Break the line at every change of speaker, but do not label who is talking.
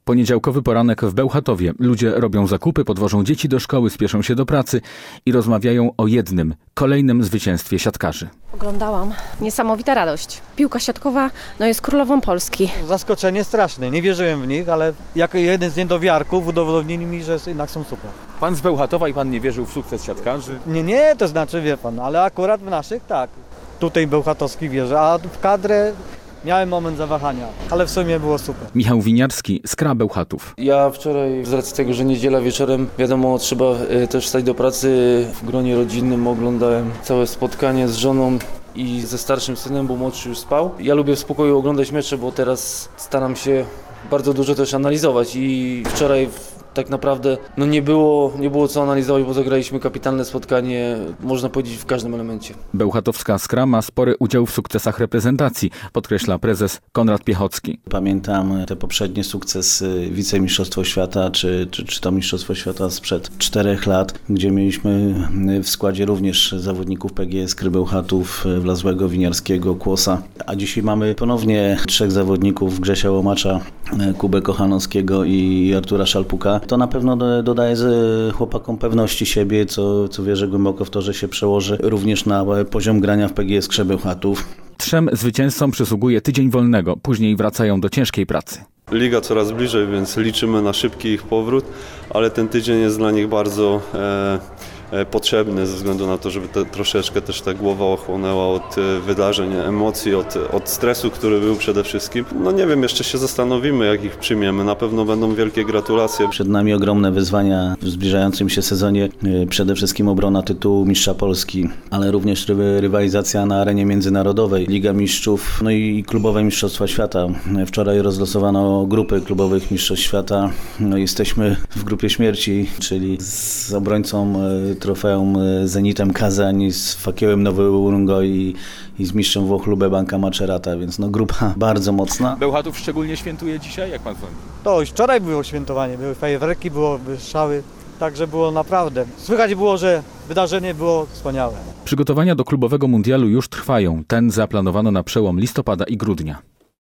Poniedziałkowy poranek w Bełchatowie. Ludzie robią zakupy, podwożą dzieci do szkoły, spieszą się do pracy i rozmawiają o jednym, kolejnym zwycięstwie siatkarzy.
Oglądałam. Niesamowita radość. Piłka siatkowa jest królową Polski.
Zaskoczenie straszne. Nie wierzyłem w nich, ale jako jeden z niedowiarków udowodnili mi, że jednak są super.
Pan z Bełchatowa i pan nie wierzył w sukces siatkarzy?
Nie, to znaczy wie pan, ale akurat w naszych tak. Tutaj bełchatowski wierzę, a w kadrę miałem moment zawahania, ale w sumie było super.
Michał Winiarski, Skra Bełchatów.
Ja wczoraj, z racji tego, że niedziela wieczorem, wiadomo, trzeba też wstać do pracy, w gronie rodzinnym oglądałem całe spotkanie z żoną i ze starszym synem, bo młodszy już spał. Ja lubię w spokoju oglądać mecze, bo teraz staram się bardzo dużo też analizować i wczoraj tak naprawdę nie było co analizować, bo zagraliśmy kapitalne spotkanie, można powiedzieć, w każdym elemencie.
Bełchatowska Skra ma spory udział w sukcesach reprezentacji, podkreśla prezes Konrad Piechocki.
Pamiętam te poprzednie sukcesy, wicemistrzostwo świata, czy to mistrzostwo świata sprzed 4 lat, gdzie mieliśmy w składzie również zawodników PGS Skry Bełchatów, Wlazłego, Winiarskiego, Kłosa. A dzisiaj mamy ponownie 3 zawodników, Grzesia Łomacza, Kubę Kochanowskiego i Artura Szalpuka. To na pewno dodaje chłopakom pewności siebie, co wierzę głęboko w to, że się przełoży również na poziom grania w PGS Skrze Bełchatów.
3 zwycięzcom przysługuje tydzień wolnego, później wracają do ciężkiej pracy.
Liga coraz bliżej, więc liczymy na szybki ich powrót, ale ten tydzień jest dla nich bardzo potrzebny ze względu na to, żeby troszeczkę też ta głowa ochłonęła od wydarzeń, emocji, od stresu, który był przede wszystkim. Nie wiem, jeszcze się zastanowimy, jak ich przyjmiemy. Na pewno będą wielkie gratulacje.
Przed nami ogromne wyzwania w zbliżającym się sezonie. Przede wszystkim obrona tytułu mistrza Polski, ale również rywalizacja na arenie międzynarodowej, Liga Mistrzów, i klubowe mistrzostwa świata. Wczoraj rozlosowano grupy klubowych mistrzostw świata. Jesteśmy w grupie śmierci, czyli z obrońcą trofeum Zenitem Kazań, z Fakiełem Nowy Urungo i z mistrzem Włoch Lube Banka Macerata, więc grupa bardzo mocna.
Bełchatów szczególnie świętuje dzisiaj, jak pan sądzi?
To już wczoraj było świętowanie, były fajerwerki, było strzały, także było naprawdę. Słychać było, że wydarzenie było wspaniałe.
Przygotowania do klubowego mundialu już trwają. Ten zaplanowano na przełom listopada i grudnia.